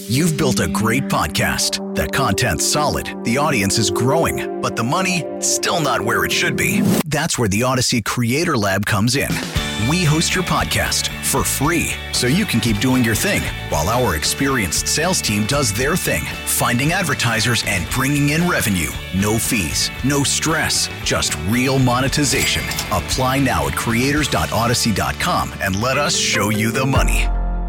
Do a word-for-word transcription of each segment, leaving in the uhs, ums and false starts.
You've built a great podcast. The content's solid, the audience is growing, but the money, still not where it should be. That's where the Odyssey Creator Lab comes in. We host your podcast for free, so you can keep doing your thing, while our experienced sales team does their thing, finding advertisers and bringing in revenue. No fees, no stress, just real monetization. Apply now at creators dot odyssey dot com and let us show you the money.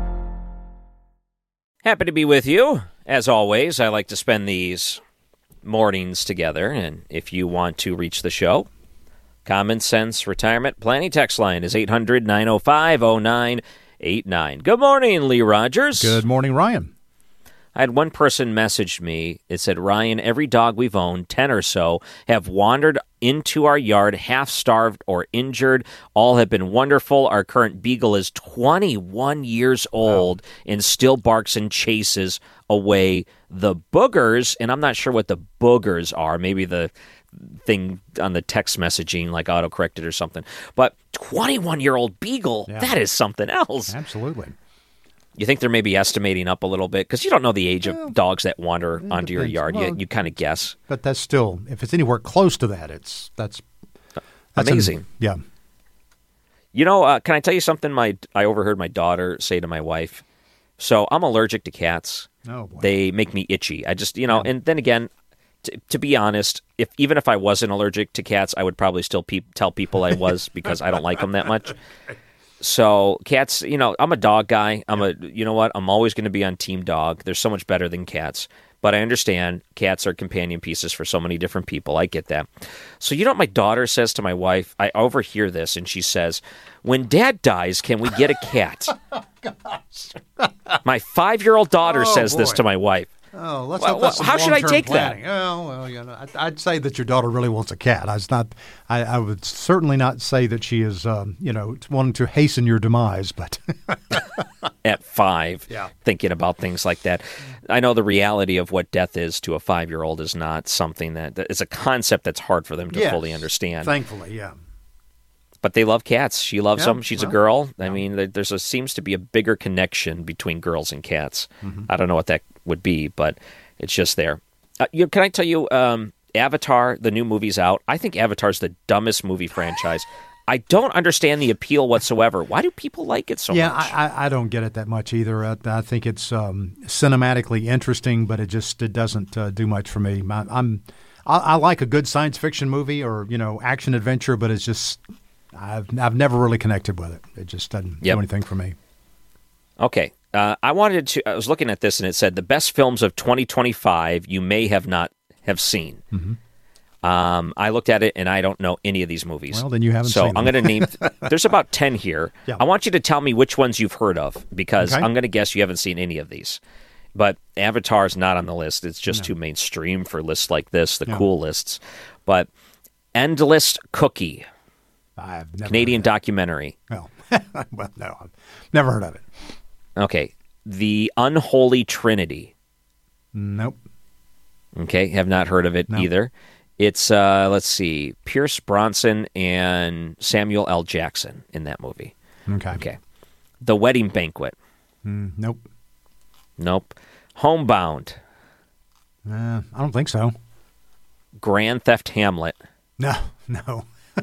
Happy to be with you. As always, I like to spend these mornings together, and if you want to reach the show, Common Sense Retirement Planning text line is eight hundred, nine oh five, oh nine eight nine. Good morning, Lee Rogers. Good morning, Ryan. I had one person message me. It said, Ryan, every dog we've owned, ten or so, have wandered into our yard half-starved or injured. All have been wonderful. Our current beagle is twenty-one years old wow. and still barks and chases away the boogers. And I'm not sure what the boogers are. Maybe the thing on the text messaging, like autocorrected or something. But twenty-one-year-old beagle, yeah. that is something else. Absolutely. You think they're maybe estimating up a little bit? Because you don't know the age well, of dogs that wander onto depends. your yard. Well, you you kind of guess. But that's still, if it's anywhere close to that, it's that's, that's amazing. An, yeah. You know, uh, can I tell you something? My I overheard my daughter say to my wife. So I'm allergic to cats. Oh boy. They make me itchy. I just, you know, yeah. and then again, t- to be honest, if even if I wasn't allergic to cats, I would probably still pe- tell people I was because I don't like them that much. So cats, you know, I'm a dog guy. I'm a, you know what? I'm always going to be on team dog. They're so much better than cats. But I understand cats are companion pieces for so many different people. I get that. So you know what my daughter says to my wife? I overhear this, and she says, when Dad dies, can we get a cat? Oh, gosh. My five-year-old daughter oh, says boy. this to my wife. Oh, let's well, hope that's well, how should I take planning. that? Oh, well, you know, I'd say that your daughter really wants a cat. I was not. I, I would certainly not say that she is, um, you know, wanting to hasten your demise. But at five, yeah. thinking about things like that, I know the reality of what death is to a five-year-old is not something that is a concept that's hard for them to yes, fully understand. Thankfully, yeah. But they love cats. She loves yeah, them. She's well, a girl. I yeah. mean, there's a seems to be a bigger connection between girls and cats. Mm-hmm. I don't know what that would be, but it's just there. Uh, you, can I tell you, um, Avatar, the new movie's out. I think Avatar's the dumbest movie franchise. I don't understand the appeal whatsoever. Why do people like it so yeah, much? Yeah, I, I don't get it that much either. I, I think it's um, cinematically interesting, but it just it doesn't uh, do much for me. I, I'm I, I like a good science fiction movie or you know action adventure, but it's just I've I've never really connected with it. It just doesn't yep. do anything for me. Okay. Uh, I wanted to. I was looking at this, and it said the best films of twenty twenty-five you may have not have seen. Mm-hmm. Um, I looked at it, and I don't know any of these movies. Well, then you haven't so seen them. I'm going to name. There's about ten here. Yeah. I want you to tell me which ones you've heard of, because okay. I'm going to guess you haven't seen any of these. But Avatar is not on the list. It's just no. too mainstream for lists like this, the no. cool lists. But Endless Cookie, I've never Canadian documentary. No, well, no, I've never heard of it. Okay. The Unholy Trinity. Nope. Okay, have not heard of it nope. either. It's, uh, let's see, Pierce Bronson and Samuel L. Jackson in that movie. Okay. Okay. The Wedding Banquet. Mm, nope. Nope. Homebound. Uh, I don't think so. Grand Theft Hamlet. No, no.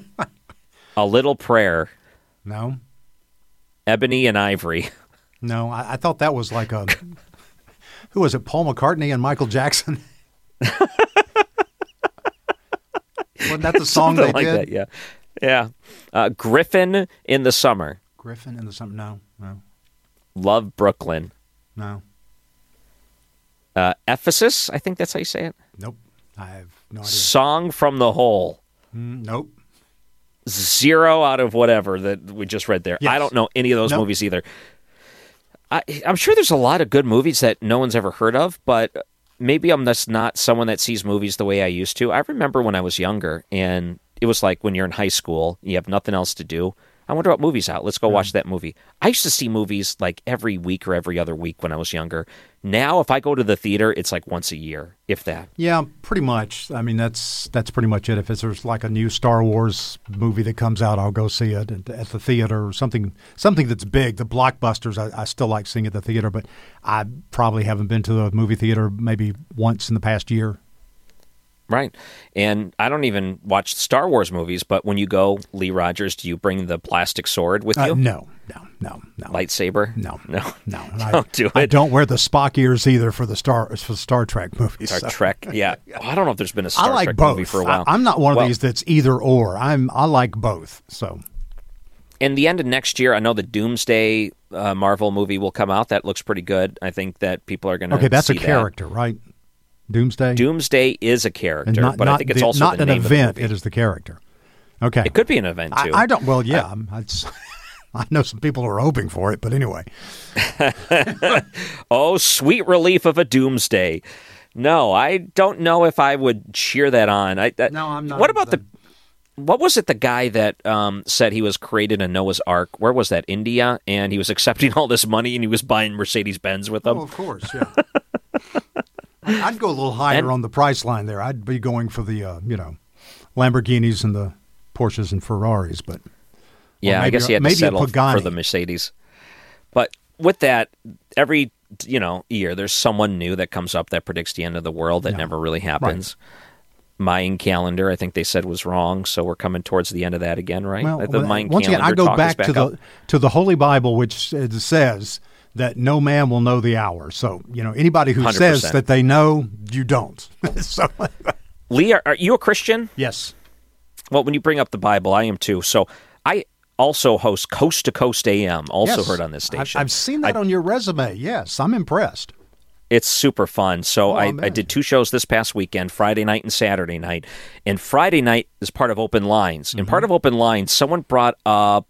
A Little Prayer. No. Ebony and Ivory. No, I, I thought that was like a, who was it, Paul McCartney and Michael Jackson? Wasn't that the song Something they like did? That, yeah. Yeah. Uh, Griffin in the Summer. Griffin in the Summer? No, no. Love, Brooklyn. No. Uh, Ephesus, I think that's how you say it. Nope. I have no idea. Song from the Hole. Mm, nope. Zero out of whatever that we just read there. Yes. I don't know any of those nope. movies either. I, I'm sure there's a lot of good movies that no one's ever heard of, but maybe I'm just not someone that sees movies the way I used to. I remember when I was younger, and it was like when you're in high school, you have nothing else to do. I wonder what movie's out. Let's go watch that movie. I used to see movies like every week or every other week when I was younger. Now, if I go to the theater, it's like once a year, if that. Yeah, pretty much. I mean, that's that's pretty much it. If it's, there's like a new Star Wars movie that comes out, I'll go see it at, at the theater or something something that's big. The blockbusters, I, I still like seeing at the theater, but I probably haven't been to the movie theater maybe once in the past year. Right. And I don't even watch Star Wars movies, but when you go, Lee Rogers, do you bring the plastic sword with you? Uh, no, no, no, no. Lightsaber? No, no, no. don't I, do it. I don't wear the Spock ears either for the Star for Star Trek movies. Star so. Trek, yeah. I don't know if there's been a Star I like Trek both. movie for a while. I, I'm not one of well, these that's either or. I'm I like both. So. In the end of next year, I know the Doomsday uh, Marvel movie will come out. That looks pretty good. I think that people are going to Okay, that's see a character, that. right? Doomsday? Doomsday is a character, not, but not I think it's the, also not the an name event. of the movie. It is the character. Okay, it could be an event too. I, I don't. Well, yeah, I, I know some people who are hoping for it, but anyway. Oh, sweet relief of a Doomsday. No, I don't know if I would cheer that on. I, that, no, I'm not. What about the? What was it? The guy that um, said he was created in Noah's Ark. Where was that? India, and he was accepting all this money, and he was buying Mercedes Benz with them. Oh, of course, yeah. I'd go a little higher and, on the price line there. I'd be going for the, uh, you know, Lamborghinis and the Porsches and Ferraris, but yeah, maybe, I guess he had maybe to settle a Pagani. for the Mercedes. But with that, every you know year there's someone new that comes up that predicts the end of the world that yeah. never really happens. Right. Mayan calendar, I think they said was wrong, so we're coming towards the end of that again, right? Well, the Mayan once again, I calendar go talk back, back to the up. to the Holy Bible, which it says that no man will know the hour. So, you know, anybody who one hundred percent says that they know, you don't. so, Lee, are, are you a Christian? yes. Well, when you bring up the Bible, I am too. So I also host Coast to Coast A M, also Yes. heard on this station. I've, I've seen that I, on your resume. Yes, I'm impressed. It's super fun. So Oh, I, man. I did two shows this past weekend, Friday night and Saturday night. And Friday night is part of Open Lines. Mm-hmm. And part of Open Lines, someone brought up,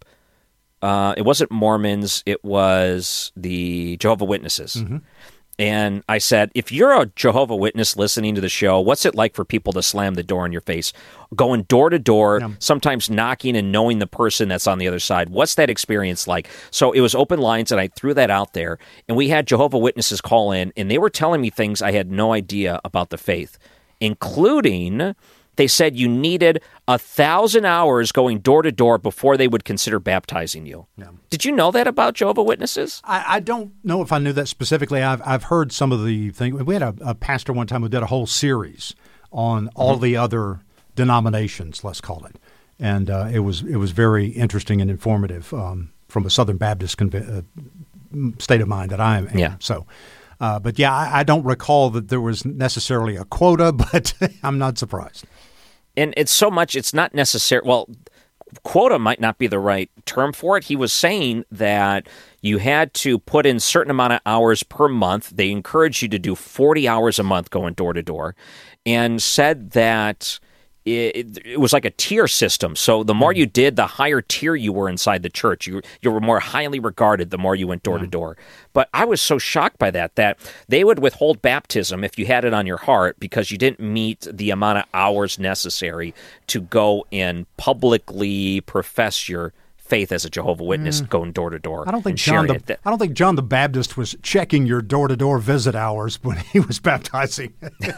uh, it wasn't Mormons, it was the Jehovah Witnesses. Mm-hmm. And I said, if you're a Jehovah Witness listening to the show, what's it like for people to slam the door in your face? Going door to door, Yeah. sometimes knocking and knowing the person that's on the other side. What's that experience like? So it was Open Lines, and I threw that out there. And we had Jehovah Witnesses call in, and they were telling me things I had no idea about the faith, including they said you needed a thousand hours going door to door before they would consider baptizing you. Yeah. Did you know that about Jehovah Witnesses? I, I don't know if I knew that specifically. I've I've heard some of the things. We had a, a pastor one time who did a whole series on all Mm-hmm. the other denominations, let's call it, and uh, it was it was very interesting and informative um, from a Southern Baptist conv- uh, state of mind that I am. Yeah. So, uh, but yeah, I, I don't recall that there was necessarily a quota, but I'm not surprised. And it's so much, it's not necessary. Well, quota might not be the right term for it. He was saying that you had to put in certain amount of hours per month. They encouraged you to do forty hours a month going door to door, and said that it, it was like a tier system. So the more you did, the higher tier you were inside the church. You, you were more highly regarded the more you went door to door. But I was so shocked by that, that they would withhold baptism if you had it on your heart because you didn't meet the amount of hours necessary to go and publicly profess your faith as a Jehovah Witness, mm. going door to door. I don't think and John sharing the it. I don't think John the Baptist was checking your door to door visit hours when he was baptizing.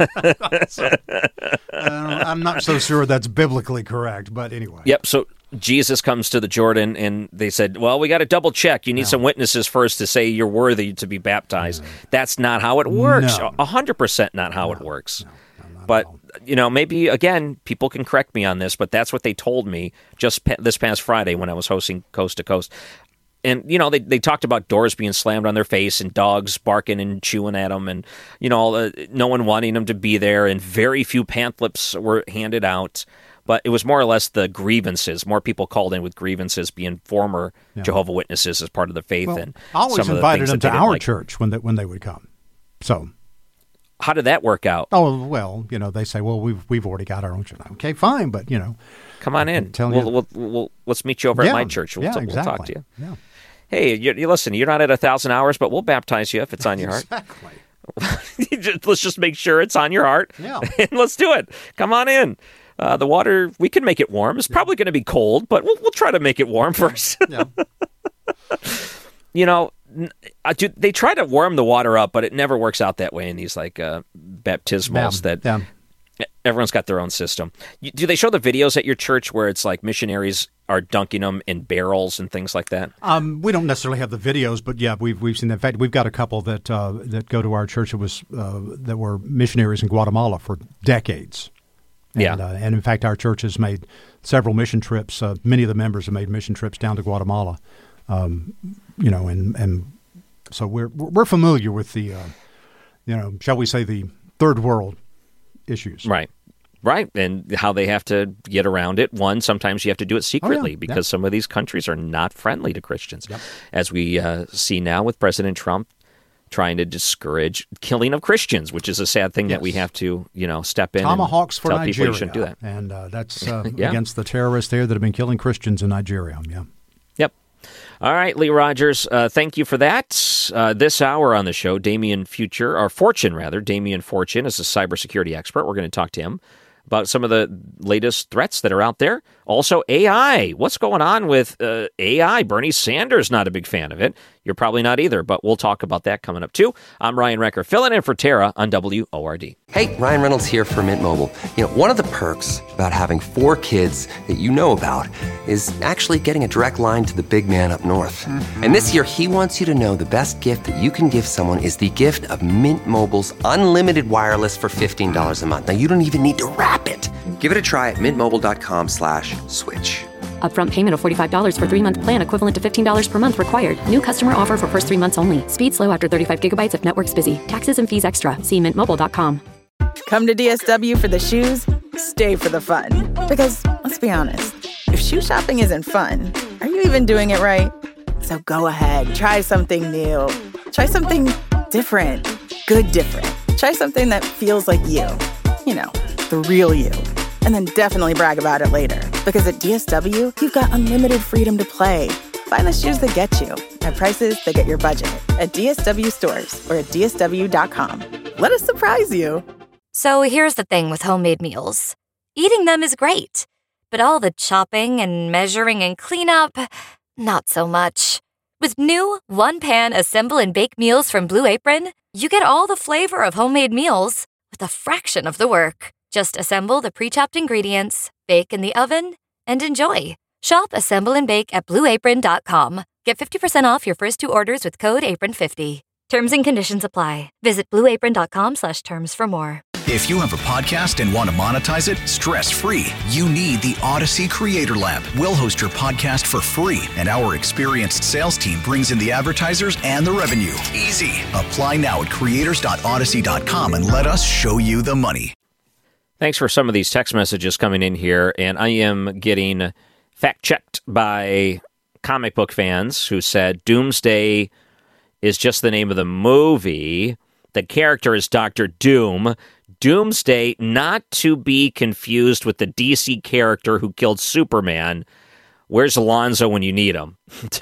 so, uh, I'm not so sure that's biblically correct, but anyway. Yep. So Jesus comes to the Jordan, and they said, "Well, we got to double check. You need No. some witnesses first to say you're worthy to be baptized." No. That's not how it works. A hundred percent not how no. it works. No. No, but you know, maybe again, people can correct me on this, but that's what they told me just pa- this past Friday when I was hosting Coast to Coast. And, you know, they they talked about doors being slammed on their face and dogs barking and chewing at them and, you know, uh, no one wanting them to be there, and very few pamphlets were handed out. But it was more or less the grievances. More people called in with grievances, being former yeah. Jehovah Witnesses as part of the faith. Well, and I always some invited of the them things to our like. church when they, when they would come. So... How did that work out? Oh, well, you know, they say, well, we've we've already got our own church. Okay, fine, but, you know. Come on in. Tell we'll, you. we'll, we'll, let's meet you over yeah, at my church. We'll, yeah, t- exactly. we'll talk to you. Yeah. Hey, you, you listen, you're not at a thousand hours, but we'll baptize you if it's on your heart. Exactly. Let's just make sure it's on your heart. Yeah. And let's do it. Come on in. Uh, the water, we can make it warm. It's probably going to be cold, but we'll, we'll try to make it warm first. Yeah. You know, they try to warm the water up, but it never works out that way in these like uh, baptismals yeah. that Yeah. everyone's got their own system. Do they show the videos at your church where it's like missionaries are dunking them in barrels and things like that? Um, we don't necessarily have the videos, but yeah, we've we've seen that. In fact, we've got a couple that uh, that go to our church that was uh, that were missionaries in Guatemala for decades. And, yeah, uh, and in fact, our church has made several mission trips. Uh, many of the members have made mission trips down to Guatemala. Um, you know, and and so we're we're familiar with the, uh, you know, shall we say, the third world issues. Right. Right, and how they have to get around it. One, sometimes you have to do it secretly oh, yeah. because yeah. some of these countries are not friendly to Christians, yep. as we uh, see now with President Trump trying to discourage killing of Christians, which is a sad thing yes. that we have to, you know, step in Tomahawks and for tell Nigeria, people you shouldn't do that. And uh, that's uh, yeah. against the terrorists there that have been killing Christians in Nigeria. Yeah. Yep. All right, Lee Rogers, uh, thank you for that. Uh, this hour on the show, Damian Future, or Fortune rather, Damian Fortune is a cybersecurity expert. We're going to talk to him about some of the latest threats that are out there. Also, A I. What's going on with uh, A I? Bernie Sanders not a big fan of it. You're probably not either, but we'll talk about that coming up, too. I'm Ryan Recker, filling in for Tara on W O R D. Hey, Ryan Reynolds here from Mint Mobile. You know, one of the perks about having four kids that you know about is actually getting a direct line to the big man up north. Mm-hmm. And this year, he wants you to know the best gift that you can give someone is the gift of Mint Mobile's unlimited wireless for fifteen dollars a month. Now, you don't even need to wrap it. Give it a try at mintmobile.com slash switch. Upfront payment of forty-five dollars for three-month plan equivalent to fifteen dollars per month required. New customer offer for first three months only. Speed slow after thirty-five gigabytes if network's busy. Taxes and fees extra. See mint mobile dot com. Come to D S W for the shoes, stay for the fun. Because, let's be honest, if shoe shopping isn't fun, are you even doing it right? So go ahead, try something new. Try something different. Good different. Try something that feels like you. You know, the real you. And then definitely brag about it later. Because at D S W, you've got unlimited freedom to play. Find the shoes that get you at prices that get your budget at D S W stores or at D S W dot com. Let us surprise you. So here's the thing with homemade meals. Eating them is great, but all the chopping and measuring and cleanup, not so much. With new one-pan assemble and bake meals from Blue Apron, you get all the flavor of homemade meals with a fraction of the work. Just assemble the pre-chopped ingredients, bake in the oven, and enjoy. Shop, assemble, and bake at blue apron dot com. Get fifty percent off your first two orders with code apron fifty. Terms and conditions apply. Visit blue apron dot com slash terms for more. If you have a podcast and want to monetize it stress-free, you need the Odyssey Creator Lab. We'll host your podcast for free, and our experienced sales team brings in the advertisers and the revenue. Easy. Apply now at creators dot odyssey dot com and let us show you the money. Thanks for some of these text messages coming in here, and I am getting fact-checked by comic book fans who said Doomsday is just the name of the movie. The character is Doctor Doom. Doomsday, not to be confused with the D C character who killed Superman. Where's Alonzo when you need him?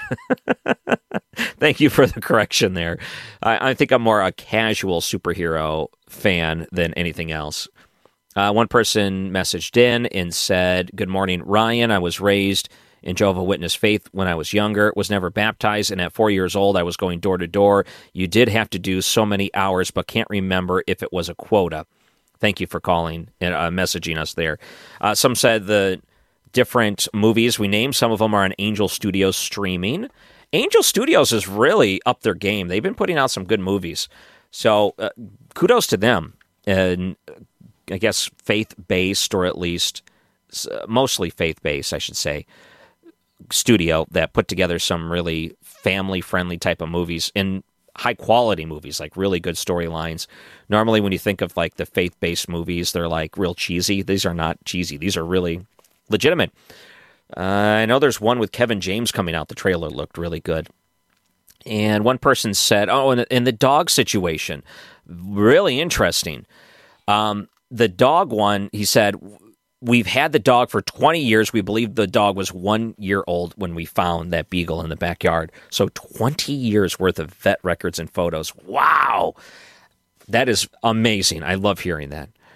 Thank you for the correction there. I, I think I'm more a casual superhero fan than anything else. Uh, one person messaged in and said, "Good morning, Ryan. I was raised in Jehovah's Witness faith when I was younger, was never baptized, and at four years old, I was going door to door. You did have to do so many hours, but can't remember if it was a quota." Thank you for calling and uh, messaging us there. Uh, some said the different movies we named, some of them are on Angel Studios streaming. Angel Studios has really upped their game. They've been putting out some good movies. So uh, kudos to them. And I guess faith-based, or at least uh, mostly faith-based, I should say, studio that put together some really family-friendly type of movies and high-quality movies, like really good storylines. Normally, when you think of like the faith-based movies, they're like real cheesy. These are not cheesy. These are really legitimate. Uh, I know there's one with Kevin James coming out. The trailer looked really good. And one person said, oh, and in the dog situation, really interesting. Um, the dog one, he said, we've had the dog for twenty years. We believe the dog was one year old when we found that beagle in the backyard. So twenty years worth of vet records and photos. Wow. That is amazing. I love hearing that.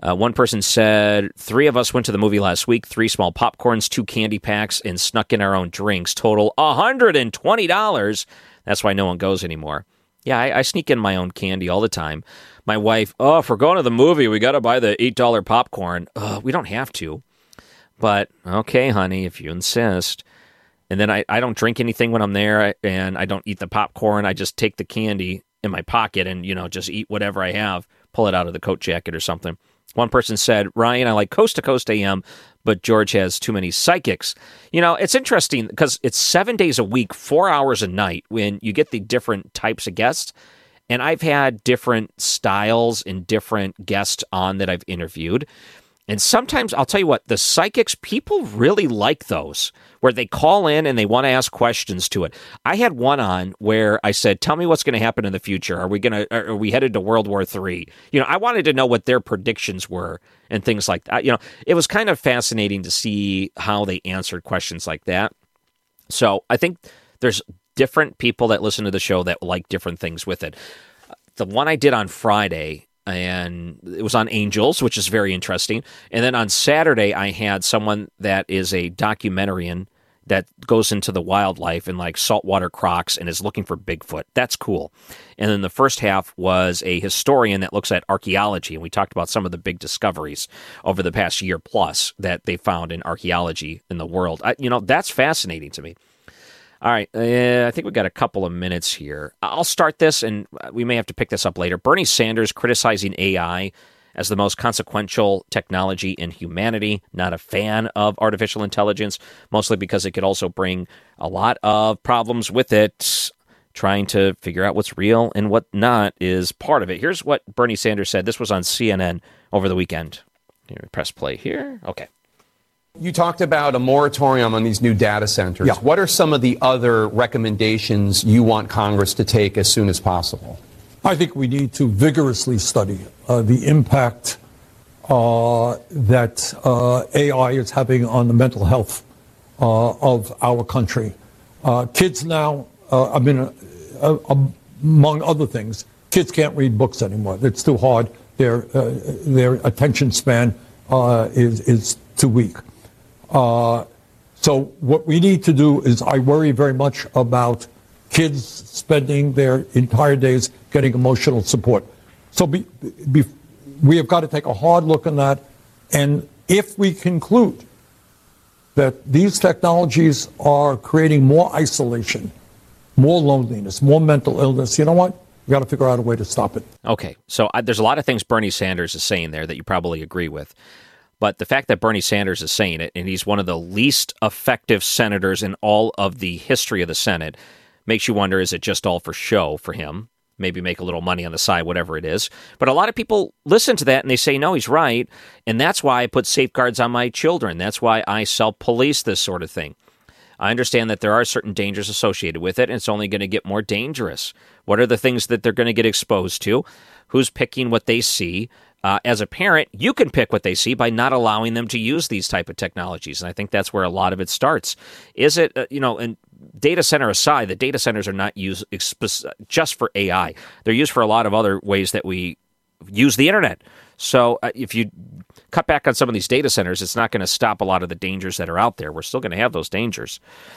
Uh, one person said, three of us went to the movie last week, three small popcorns, two candy packs, and snuck in our own drinks. Total one hundred twenty dollars. That's why no one goes anymore. Yeah, I, I sneak in my own candy all the time. My wife, oh, if we're going to the movie, we got to buy the eight dollar popcorn. Uh, we don't have to. But, okay, honey, if you insist. And then I, I don't drink anything when I'm there, and I don't eat the popcorn. I just take the candy in my pocket and, you know, just eat whatever I have, pull it out of the coat jacket or something. One person said, Ryan, I like Coast to Coast A M, but George has too many psychics. You know, it's interesting because it's seven days a week, four hours a night when you get the different types of guests. And I've had different styles and different guests on that I've interviewed. And sometimes, I'll tell you what, the psychics, people really like those, where they call in and they want to ask questions to it. I had one on where I said, tell me what's going to happen in the future. Are we going to, are we headed to World War Three? You know, I wanted to know what their predictions were and things like that. You know, it was kind of fascinating to see how they answered questions like that. So I think there's different people that listen to the show that like different things with it. The one I did on Friday, and it was on angels, which is very interesting. And then on Saturday, I had someone that is a documentarian that goes into the wildlife and like saltwater crocs and is looking for Bigfoot. That's cool. And then the first half was a historian that looks at archaeology, and we talked about some of the big discoveries over the past year plus that they found in archaeology in the world. I, you know, that's fascinating to me. All right, uh, I think we've got a couple of minutes here. I'll start this, and we may have to pick this up later. Bernie Sanders criticizing A I as the most consequential technology in humanity. Not a fan of artificial intelligence, mostly because it could also bring a lot of problems with it. Trying to figure out what's real and what not is part of it. Here's what Bernie Sanders said. This was on C N N over the weekend. Here, press play here. Okay. You talked about a moratorium on these new data centers. Yeah. What are some of the other recommendations you want Congress to take as soon as possible? I think we need to vigorously study uh, the impact uh, that uh, A I is having on the mental health uh, of our country. Uh, kids now, uh, I mean, uh, uh, among other things, kids can't read books anymore. It's too hard. Their uh, their attention span uh, is is too weak. Uh, so what we need to do is, I worry very much about kids spending their entire days getting emotional support. So be, be, we have got to take a hard look at that. And if we conclude that these technologies are creating more isolation, more loneliness, more mental illness, you know what? We've got to figure out a way to stop it. Okay, so I, there's a lot of things Bernie Sanders is saying there that you probably agree with. But the fact that Bernie Sanders is saying it, and he's one of the least effective senators in all of the history of the Senate, makes you wonder, is it just all for show for him? Maybe make a little money on the side, whatever it is. But a lot of people listen to that and they say, no, he's right. And that's why I put safeguards on my children. That's why I self-police this sort of thing. I understand that there are certain dangers associated with it, and it's only going to get more dangerous. What are the things that they're going to get exposed to? Who's picking what they see? Uh, as a parent, you can pick what they see by not allowing them to use these type of technologies. And I think that's where a lot of it starts. Is it, uh, you know, and data center aside, the data centers are not used just for A I. They're used for a lot of other ways that we use the internet. So uh, if you cut back on some of these data centers, it's not going to stop a lot of the dangers that are out there. We're still going to have those dangers.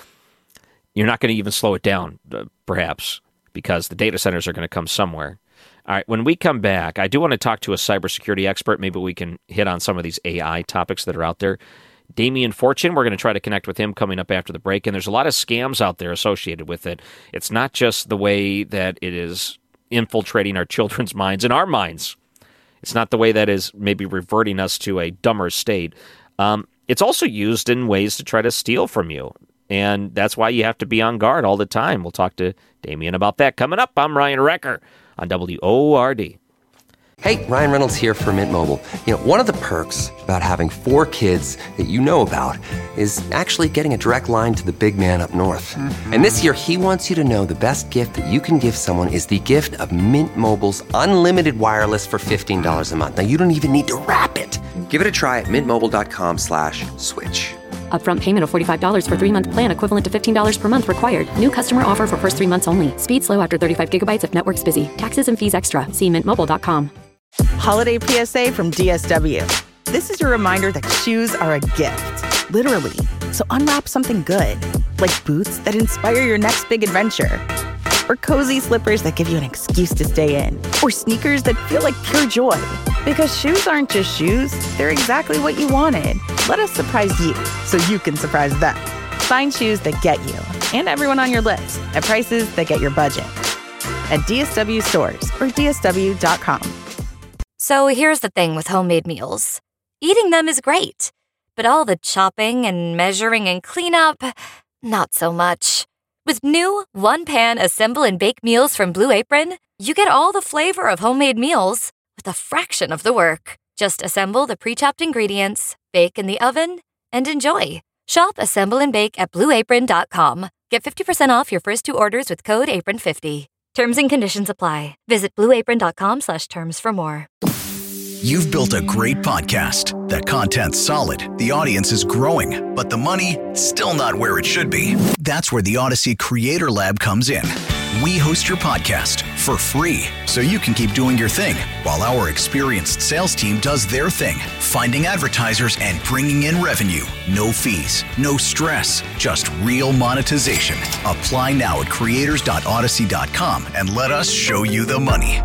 You're not going to even slow it down, uh, perhaps, because the data centers are going to come somewhere. All right, when we come back, I do want to talk to a cybersecurity expert. Maybe we can hit on some of these A I topics that are out there. Damian Fortune, we're going to try to connect with him coming up after the break. And there's a lot of scams out there associated with it. It's not just the way that it is infiltrating our children's minds and our minds. It's not the way that is maybe reverting us to a dumber state. Um, it's also used in ways to try to steal from you. And that's why you have to be on guard all the time. We'll talk to Damian about that coming up. I'm Ryan Wrecker on W O R D. Hey, Ryan Reynolds here for Mint Mobile. You know, one of the perks about having four kids that you know about is actually getting a direct line to the big man up north. Mm-hmm. And this year, he wants you to know the best gift that you can give someone is the gift of Mint Mobile's unlimited wireless for fifteen dollars a month. Now, you don't even need to wrap it. Give it a try at mintmobile.com slash switch. Upfront payment of forty-five dollars for three-month plan equivalent to fifteen dollars per month required. New customer offer for first three months only. Speed slow after thirty-five gigabytes if network's busy. Taxes and fees extra. See mint mobile dot com. Holiday P S A from D S W. This is your reminder that shoes are a gift, literally. So unwrap something good, like boots that inspire your next big adventure, or cozy slippers that give you an excuse to stay in, or sneakers that feel like pure joy. Because shoes aren't just shoes, they're exactly what you wanted. Let us surprise you so you can surprise them. Find shoes that get you and everyone on your list at prices that get your budget at D S W stores or D S W dot com. So here's the thing with homemade meals. Eating them is great, but all the chopping and measuring and cleanup, not so much. With new one-pan assemble and bake meals from Blue Apron, you get all the flavor of homemade meals with a fraction of the work. Just assemble the pre-chopped ingredients, bake in the oven, and enjoy. Shop Assemble and Bake at blue apron dot com. Get fifty percent off your first two orders with code apron fifty. Terms and conditions apply. Visit blue apron dot com slash terms for more. You've built a great podcast. That content's solid. The audience is growing, but the money, still not where it should be. That's where the Odyssey Creator Lab comes in. We host your podcast for free, so you can keep doing your thing, while our experienced sales team does their thing, finding advertisers and bringing in revenue. No fees, no stress, just real monetization. Apply now at creators dot odyssey dot com and let us show you the money.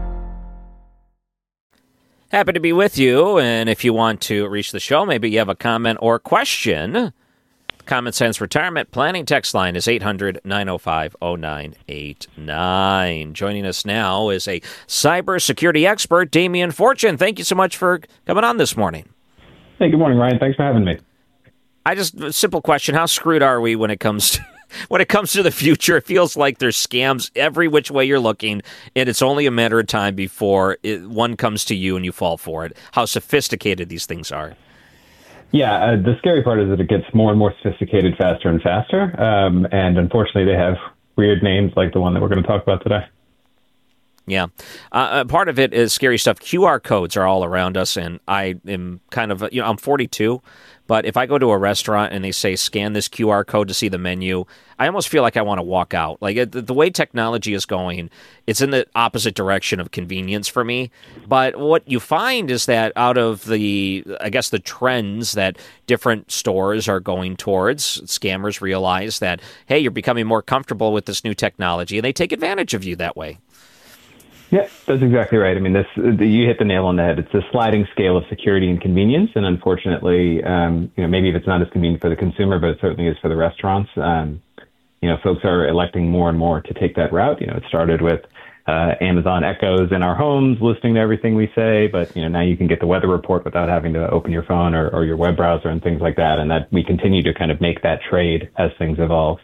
Happy to be with you, and if you want to reach the show, maybe you have a comment or question, Common Sense Retirement Planning text line is eight hundred, nine oh five, oh nine eight nine. Joining us now is a cybersecurity expert, Damian Fortune. Thank you so much for coming on this morning. Hey, good morning, Ryan. Thanks for having me. I just, a simple question, how screwed are we when it comes to When it comes to the future? It feels like there's scams every which way you're looking, and it's only a matter of time before it, one comes to you and you fall for it. How sophisticated these things are. Yeah, uh, the scary part is that it gets more and more sophisticated faster and faster, um, and unfortunately they have weird names like the one that we're going to talk about today. Yeah. Uh, part of it is scary stuff. Q R codes are all around us, and I am kind of, you know, I'm forty-two, but if I go to a restaurant and they say, scan this Q R code to see the menu, I almost feel like I want to walk out. Like, it, the way technology is going, it's in the opposite direction of convenience for me. But what you find is that out of the, I guess, the trends that different stores are going towards, scammers realize that, hey, you're becoming more comfortable with this new technology, and they take advantage of you that way. Yeah, that's exactly right. I mean, this you hit the nail on the head. It's a sliding scale of security and convenience, and unfortunately, um, you know, maybe if it's not as convenient for the consumer, but it certainly is for the restaurants. Um, you know, folks are electing more and more to take that route. You know, it started with uh, Amazon Echoes in our homes, listening to everything we say, but you know, now you can get the weather report without having to open your phone or, or your web browser and things like that. And that we continue to kind of make that trade as things evolve.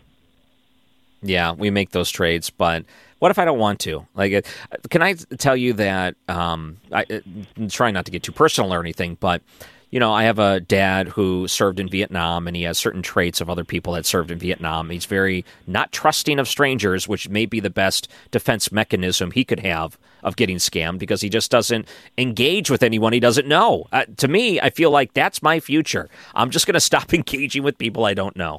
Yeah, we make those trades, but what if I don't want to? Like, can I tell you that, um, I, I'm trying not to get too personal or anything, but, you know, I have a dad who served in Vietnam, and he has certain traits of other people that served in Vietnam. He's very not trusting of strangers, which may be the best defense mechanism he could have of getting scammed, because he just doesn't engage with anyone he doesn't know. Uh, to me, I feel like that's my future. I'm just going to stop engaging with people I don't know.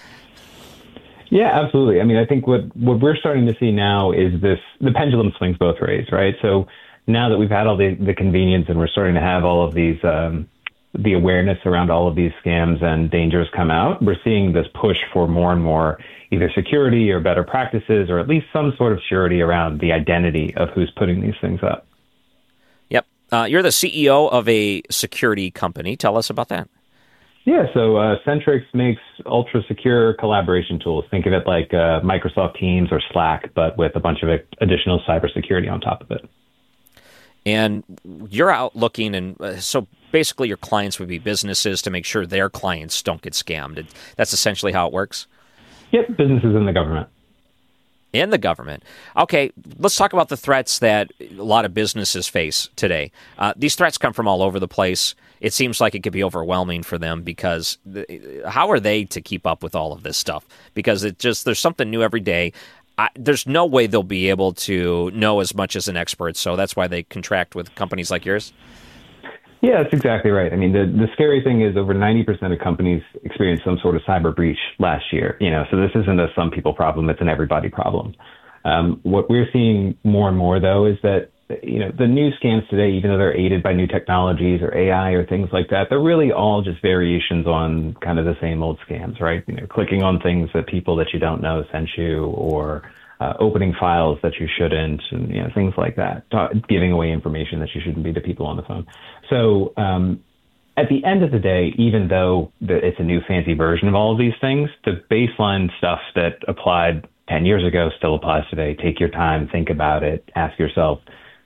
Yeah, absolutely. I mean, I think what, what we're starting to see now is this, the pendulum swings both ways, right? So now that we've had all the, the convenience and we're starting to have all of these, um, the awareness around all of these scams and dangers come out, we're seeing this push for more and more either security or better practices, or at least some sort of surety around the identity of who's putting these things up. Yep. Uh, you're the C E O of a security company. Tell us about that. Yeah, so uh, Centrix makes ultra-secure collaboration tools. Think of it like uh, Microsoft Teams or Slack, but with a bunch of additional cybersecurity on top of it. And you're out looking, and uh, so basically your clients would be businesses to make sure their clients don't get scammed. That's essentially how it works? Yep, businesses and the government. In the government. Okay, let's talk about the threats that a lot of businesses face today. Uh, these threats come from all over the place. It seems like it could be overwhelming for them, because the, how are they to keep up with all of this stuff? Because it just, there's something new every day. I, there's no way they'll be able to know as much as an expert, so that's why they contract with companies like yours? Yeah, that's exactly right. I mean, the, the scary thing is over ninety percent of companies experienced some sort of cyber breach last year. You know, so this isn't a some people problem, it's an everybody problem. Um, what we're seeing more and more, though, is that you know, the new scams today, even though they're aided by new technologies or A I or things like that, they're really all just variations on kind of the same old scams, right? You know, clicking on things that people that you don't know sent you, or uh, opening files that you shouldn't, and, you know, things like that, giving away information that you shouldn't be to people on the phone. So um, at the end of the day, even though the, it's a new fancy version of all of these things, the baseline stuff that applied ten years ago still applies today. Take your time, think about it, ask yourself,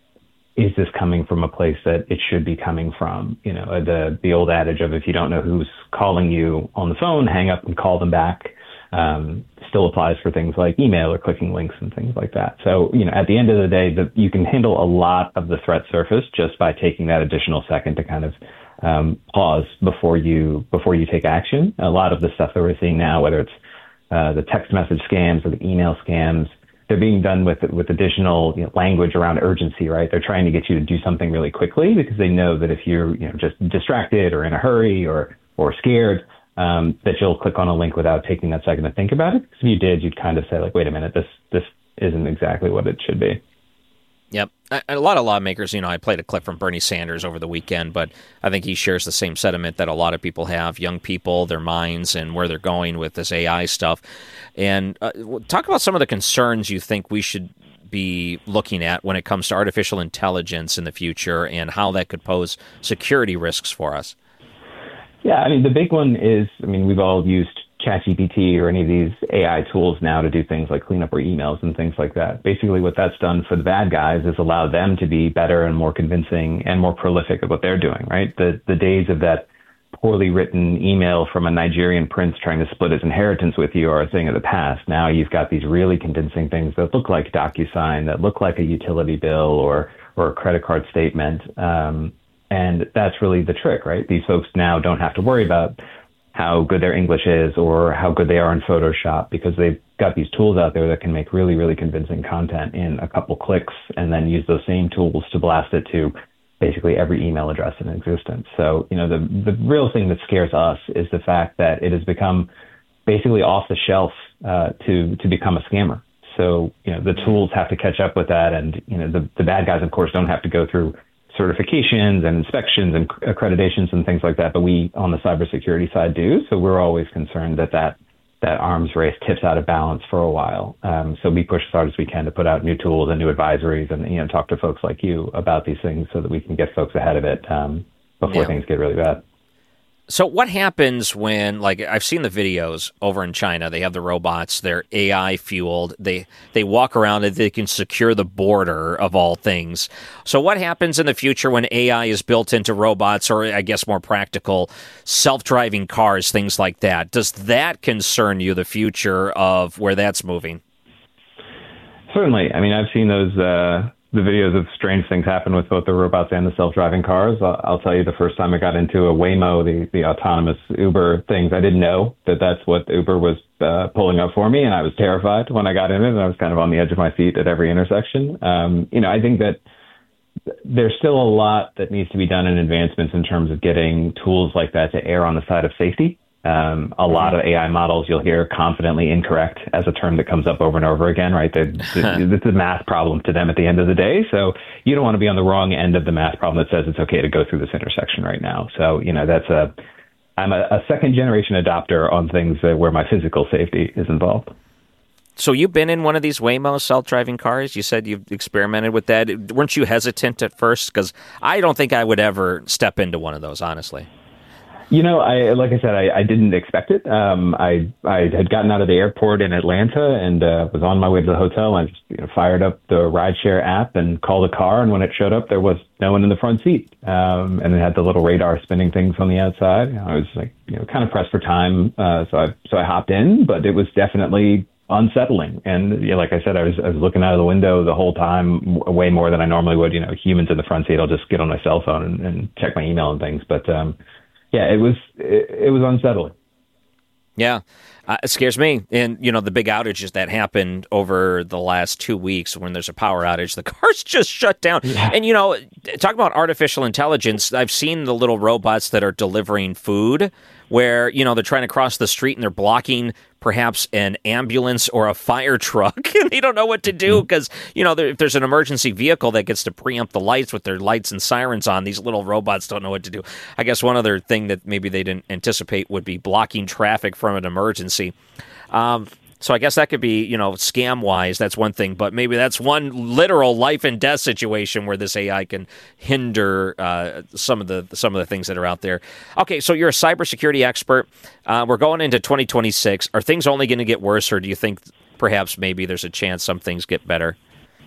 is this coming from a place that it should be coming from? You know, the the old adage of, if you don't know who's calling you on the phone, hang up and call them back, um, still applies for things like email or clicking links and things like that. So, you know, at the end of the day, the, you can handle a lot of the threat surface just by taking that additional second to kind of um, pause before you before you take action. A lot of the stuff that we're seeing now, whether it's uh, the text message scams or the email scams, they're being done with with additional, you know, language around urgency, right? They're trying to get you to do something really quickly because they know that if you're, you know, just distracted or in a hurry or or scared, um, that you'll click on a link without taking that second to think about it. Because if you did, you'd kind of say, like, wait a minute, this this isn't exactly what it should be. Yep. A lot of lawmakers, you know, I played a clip from Bernie Sanders over the weekend, but I think he shares the same sentiment that a lot of people have, young people, their minds, and where they're going with this A I stuff. And uh, talk about some of the concerns you think we should be looking at when it comes to artificial intelligence in the future and how that could pose security risks for us. Yeah, I mean, the big one is, I mean, we've all used ChatGPT or any of these A I tools now to do things like clean up our emails and things like that. Basically, what that's done for the bad guys is allow them to be better and more convincing and more prolific at what they're doing, right? The the days of that poorly written email from a Nigerian prince trying to split his inheritance with you are a thing of the past. Now you've got these really convincing things that look like DocuSign, that look like a utility bill or or a credit card statement. Um, and that's really the trick, right? These folks now don't have to worry about how good their English is or how good they are in Photoshop, because they've got these tools out there that can make really, really convincing content in a couple clicks and then use those same tools to blast it to basically every email address in existence. So, you know, the the real thing that scares us is the fact that it has become basically off the shelf uh, to to become a scammer. So, you know, the tools have to catch up with that. And, you know, the, the bad guys, of course, don't have to go through certifications and inspections and accreditations and things like that, but we on the cybersecurity side do. So we're always concerned that that, that arms race tips out of balance for a while. Um, so we push as hard as we can to put out new tools and new advisories and, you know, talk to folks like you about these things so that we can get folks ahead of it um, before yeah. things get really bad. So what happens when, like, I've seen the videos over in China, they have the robots, they're A I fueled, they they walk around and they can secure the border of all things. So what happens in the future when A I is built into robots, or I guess more practical, self-driving cars, things like that? Does that concern you, the future of where that's moving? Certainly. I mean, I've seen those uh the videos of strange things happen with both the robots and the self-driving cars. I'll, I'll tell you, the first time I got into a Waymo, the, the autonomous Uber things, I didn't know that that's what Uber was uh, pulling up for me. And I was terrified when I got in it, and I was kind of on the edge of my seat at every intersection. Um, you know, I think that there's still a lot that needs to be done in advancements in terms of getting tools like that to err on the side of safety. Um, a lot of A I models you'll hear confidently incorrect as a term that comes up over and over again, right? It's a math problem to them at the end of the day. So you don't want to be on the wrong end of the math problem that says it's okay to go through this intersection right now. So, you know, that's a, I'm a, a second generation adopter on things that, where my physical safety is involved. So you've been in one of these Waymo self-driving cars? You said you've experimented with that. Weren't you hesitant at first? Because I don't think I would ever step into one of those, honestly. You know, I like I said, I, I didn't expect it. Um, I I had gotten out of the airport in Atlanta and uh, was on my way to the hotel. I just you know, fired up the rideshare app and called a car. And when it showed up, there was no one in the front seat. Um, and it had the little radar spinning things on the outside. You know, I was like, you know, kind of pressed for time. Uh, so I so I hopped in, but it was definitely unsettling. And you know, like I said, I was I was looking out of the window the whole time, way more than I normally would. You know, humans in the front seat, I'll just get on my cell phone and, and check my email and things. But um, yeah, it was it, it was unsettling. Yeah, uh, it scares me. And, you know, the big outages that happened over the last two weeks when there's a power outage, the cars just shut down. Yeah. And, you know, talk about artificial intelligence. I've seen the little robots that are delivering food where, you know, they're trying to cross the street and they're blocking perhaps an ambulance or a fire truck, and they don't know what to do because, you know, there, if there's an emergency vehicle that gets to preempt the lights with their lights and sirens on, these little robots don't know what to do. I guess one other thing that maybe they didn't anticipate would be blocking traffic from an emergency. Um, so I guess that could be, you know, scam-wise, that's one thing, but maybe that's one literal life and death situation where this A I can hinder uh, some of the some of the things that are out there. Okay, so you're a cybersecurity expert. Uh, we're going into twenty twenty-six. Are things only going to get worse, or do you think perhaps maybe there's a chance some things get better?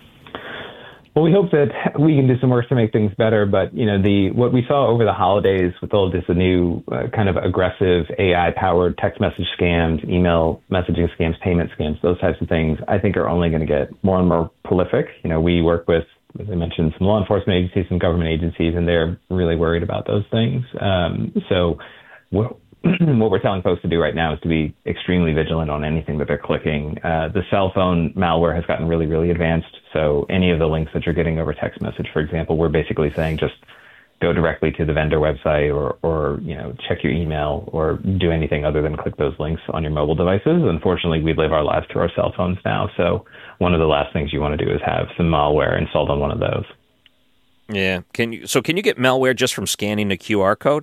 Well, we hope that we can do some work to make things better, but you know, the what we saw over the holidays with all this new uh, kind of aggressive A I-powered text message scams, email messaging scams, payment scams, those types of things, I think are only going to get more and more prolific. You know, we work with, as I mentioned, some law enforcement agencies, some government agencies, and they're really worried about those things. Um, so what, what we're telling folks to do right now is to be extremely vigilant on anything that they're clicking. Uh, the cell phone malware has gotten really, really advanced. So any of the links that you're getting over text message, for example, we're basically saying just go directly to the vendor website or, or you know, check your email or do anything other than click those links on your mobile devices. Unfortunately, we live our lives through our cell phones now. So one of the last things you want to do is have some malware installed on one of those. Yeah. Can you? So can you get malware just from scanning a Q R code?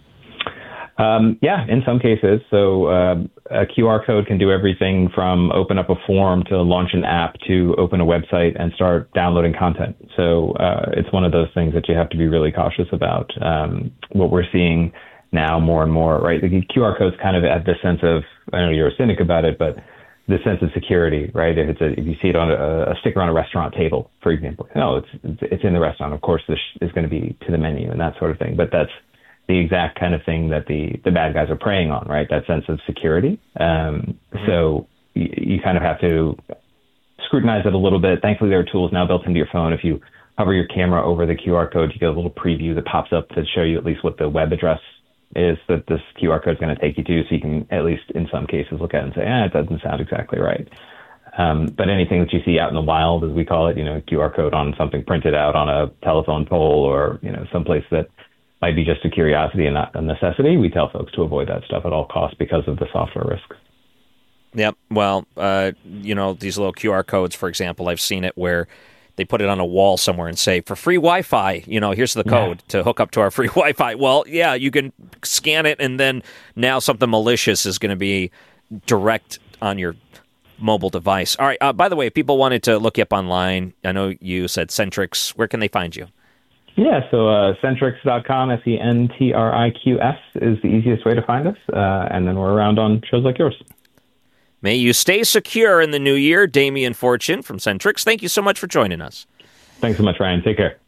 Um, yeah, in some cases. So uh, a Q R code can do everything from open up a form to launch an app to open a website and start downloading content. So uh, it's one of those things that you have to be really cautious about. Um, what we're seeing now more and more, right? The Q R codes kind of add this sense of, I know you're a cynic about it, but the sense of security, right? If it's a, if you see it on a, a sticker on a restaurant table, for example, no, it's, it's, it's in the restaurant. Of course, this is going to be to the menu and that sort of thing, but that's the exact kind of thing that the, the bad guys are preying on, right? That sense of security. Um, mm-hmm. So you, you kind of have to scrutinize it a little bit. Thankfully, there are tools now built into your phone. If you hover your camera over the Q R code, you get a little preview that pops up to show you at least what the web address is that this Q R code is going to take you to. So you can at least in some cases look at it and say, ah, it doesn't sound exactly right. Um, but anything that you see out in the wild, as we call it, you know, Q R code on something printed out on a telephone pole or, you know, someplace that might be just a curiosity and not a necessity, we tell folks to avoid that stuff at all costs because of the software risks. Yep. Well, uh, you know, these little Q R codes, for example, I've seen it where they put it on a wall somewhere and say, for free Wi-Fi, you know, here's the code yeah. to hook up to our free Wi-Fi. Well, yeah, you can scan it, and then now something malicious is going to be direct on your mobile device. All right. Uh, by the way, if people wanted to look you up online, I know you said Centrix. Where can they find you? Yeah, so uh, Centrix dot com, S E N T R I Q S, is the easiest way to find us. Uh, and then we're around on shows like yours. May you stay secure in the new year. Damian Fortune from Centrix, thank you so much for joining us. Thanks so much, Ryan. Take care.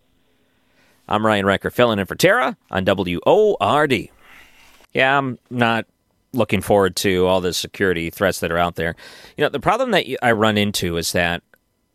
I'm Ryan Reicher, filling in for Tara on W O R D. Yeah, I'm not looking forward to all the security threats that are out there. You know, the problem that I run into is that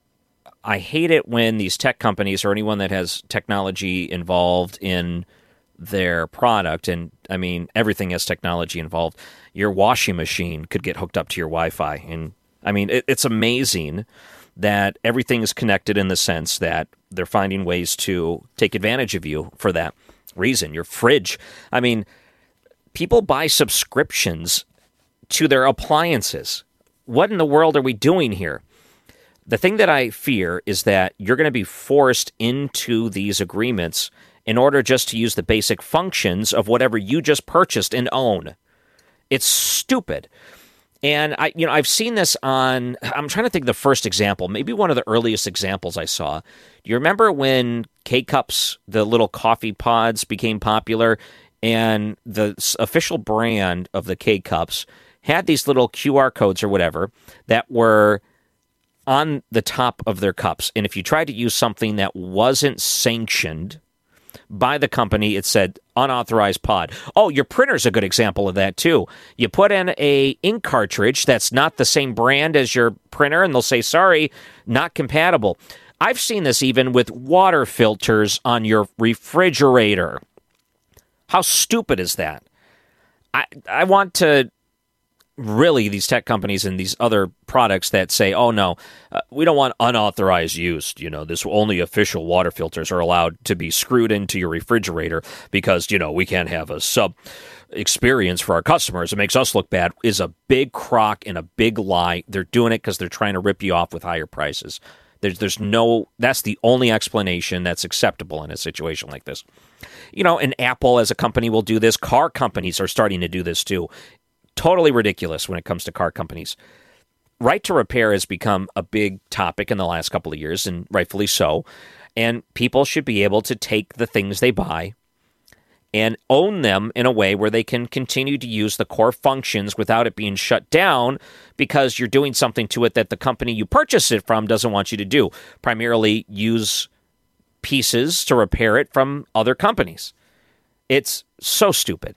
I hate it when these tech companies or anyone that has technology involved in their product, and I mean, everything has technology involved. Your washing machine could get hooked up to your Wi-Fi. And I mean, it, it's amazing that everything is connected in the sense that they're finding ways to take advantage of you for that reason. Your fridge. I mean, people buy subscriptions to their appliances. What in the world are we doing here? The thing that I fear is that you're going to be forced into these agreements in order just to use the basic functions of whatever you just purchased and own. It's stupid. And I, you know, I've seen this on, I'm trying to think of the first example, maybe one of the earliest examples I saw. Do you remember when K-Cups, the little coffee pods, became popular, and the official brand of the K-Cups had these little Q R codes or whatever that were on the top of their cups. And if you tried to use something that wasn't sanctioned by the company, it said unauthorized pod. Oh, your printer's a good example of that too. You put in a ink cartridge that's not the same brand as your printer, and they'll say, sorry, not compatible. I've seen this even with water filters on your refrigerator. How stupid is that? I I want to really these tech companies and these other products that say, oh, no, uh, we don't want unauthorized use. You know, this only official water filters are allowed to be screwed into your refrigerator because, you know, we can't have a sub experience for our customers. It makes us look bad is a big crock and a big lie. They're doing it because they're trying to rip you off with higher prices. There's, there's no, that's the only explanation that's acceptable in a situation like this. You know, and Apple as a company will do this. Car companies are starting to do this too. Totally ridiculous when it comes to car companies. Right to repair has become a big topic in the last couple of years, and rightfully so. And people should be able to take the things they buy and own them in a way where they can continue to use the core functions without it being shut down because you're doing something to it that the company you purchase it from doesn't want you to do. Primarily use pieces to repair it from other companies. It's so stupid.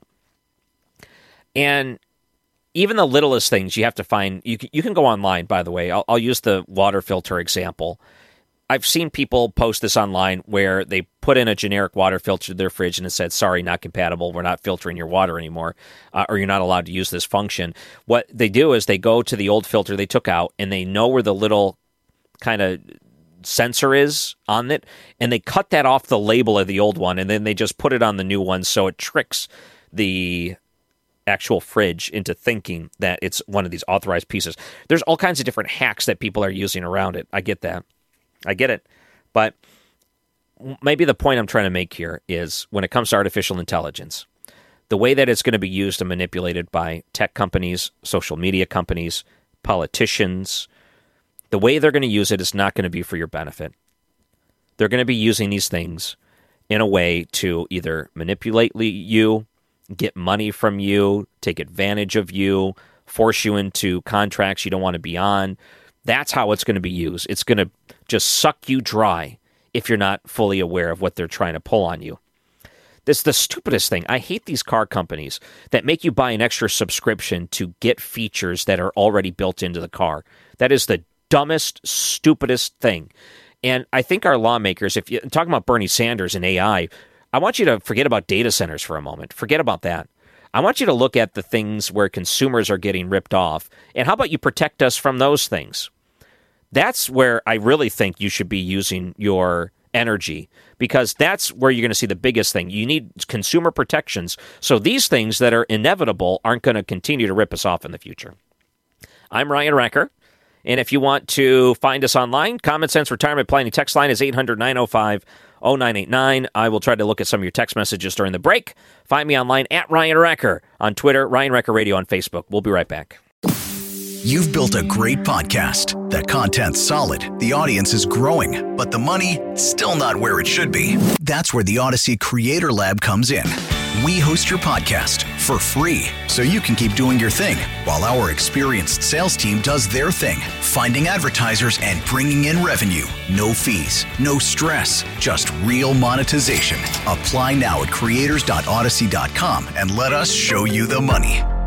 And even the littlest things you have to find, you can, you can go online, by the way. I'll, I'll use the water filter example. I've seen people post this online where they put in a generic water filter to their fridge and it said, sorry, not compatible. We're not filtering your water anymore, uh, or you're not allowed to use this function. What they do is they go to the old filter they took out and they know where the little kind of sensor is on it, and they cut that off the label of the old one, and then they just put it on the new one so it tricks the actual fridge into thinking that it's one of these authorized pieces. There's all kinds of different hacks that people are using around it. I get that. I get it. But maybe the point I'm trying to make here is when it comes to artificial intelligence, the way that it's going to be used and manipulated by tech companies, social media companies, politicians, the way they're going to use it is not going to be for your benefit. They're going to be using these things in a way to either manipulate you, get money from you, take advantage of you, force you into contracts you don't want to be on. That's how it's going to be used. It's going to just suck you dry if you're not fully aware of what they're trying to pull on you. This is the stupidest thing. I hate these car companies that make you buy an extra subscription to get features that are already built into the car. That is the dumbest, stupidest thing. And I think our lawmakers, if you're talking about Bernie Sanders and A I, I want you to forget about data centers for a moment. Forget about that. I want you to look at the things where consumers are getting ripped off. And how about you protect us from those things? That's where I really think you should be using your energy, because that's where you're going to see the biggest thing. You need consumer protections so these things that are inevitable aren't going to continue to rip us off in the future. I'm Ryan Wrecker. And if you want to find us online, Common Sense Retirement Planning text line is eight hundred, nine oh five, oh nine eight nine. I will try to look at some of your text messages during the break. Find me online at Ryan Wrecker on Twitter, Ryan Wrecker Radio on Facebook. We'll be right back. You've built a great podcast. The content's solid, the audience is growing, but the money, still not where it should be. That's where the Odyssey Creator Lab comes in. We host your podcast for free so you can keep doing your thing while our experienced sales team does their thing, finding advertisers and bringing in revenue. No fees, no stress, just real monetization. Apply now at creators dot odyssey dot com and let us show you the money.